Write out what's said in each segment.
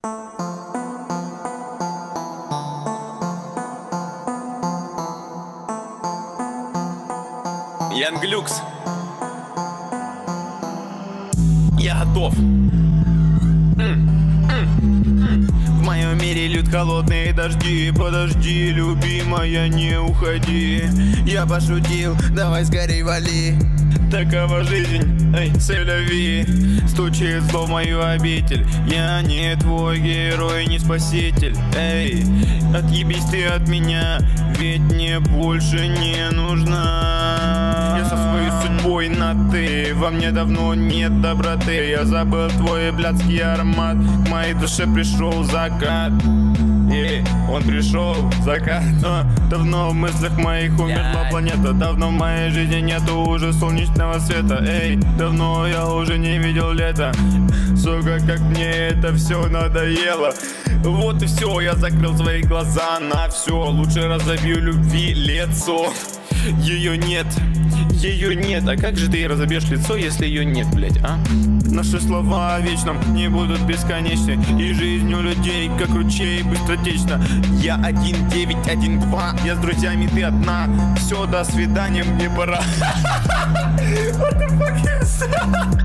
Янглюкс. Я готов. В моем мире льют холодные дожди. Подожди, любимая, не уходи. Я пошутил, давай скорей вали. Такова жизнь, эй, сэляви. Стучит зло в мою обитель. Я не твой герой, не спаситель. Эй, отъебись ты от меня, ведь мне больше не нужна. Я со своей судьбой на ты. Во мне давно нет доброты. Я забыл твой блядский аромат. К моей душе пришел закат. Он пришел, закат. Давно в мыслях моих умерла планета. Давно в моей жизни нету уже солнечного света. Эй, давно я уже не видел лета. Сука, как мне это все надоело. Вот и все, я закрыл свои глаза на все. Лучше разобью любви лицо. Ее нет, ее нет. А как же ты разобьешь лицо, если ее нет, блять, а? Наши слова о вечном не будут бесконечны. И жизнь у людей, как ручей, быстротечна. Я 1912, я с друзьями, ты одна. Все, до свидания, мне пора. What the fuck is that?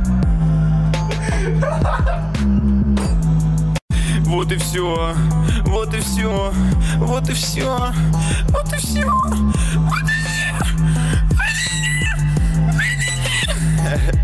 Вот и все, вот и все, вот и все, вот и все, вот и все.